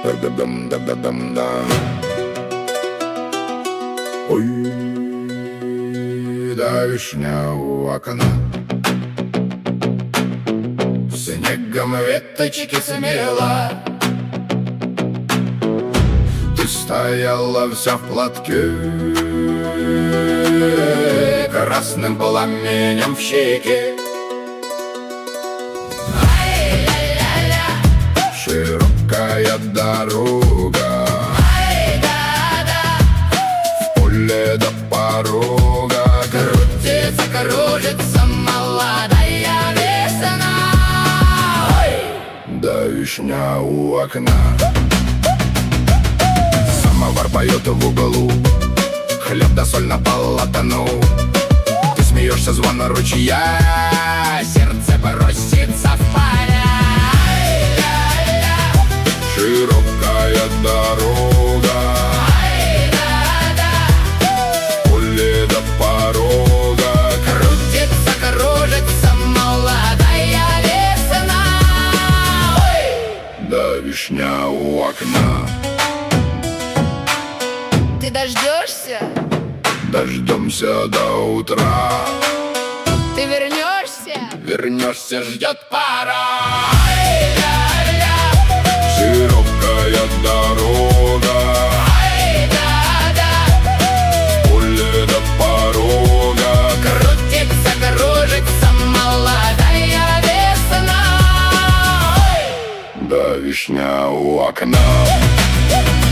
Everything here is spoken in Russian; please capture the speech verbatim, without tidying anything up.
Да-да-дам-да-да-дам-да. Ой, да, вишня у окна. Снегом веточки смела. Ты стояла вся в платке, красным пламенем в щеке. Широкая дорога, в поле до порога. Крутится, кружится молодая весна. Да, вишня у окна. Самовар поет в углу, хлеб да соль на полотну. Ты смеешься, звон ручья, сердце бросится в поля. Широкая дорога, в поле до порога. Крутится, кружится молодая весна. Да, вишня у окна. Ты дождешься? Дождемся до утра. Ты вернешься? Вернешься, ждет пора. Широкая дорога, в поле до порога. Крутится, кружится молодая весна. Да, вишня у окна.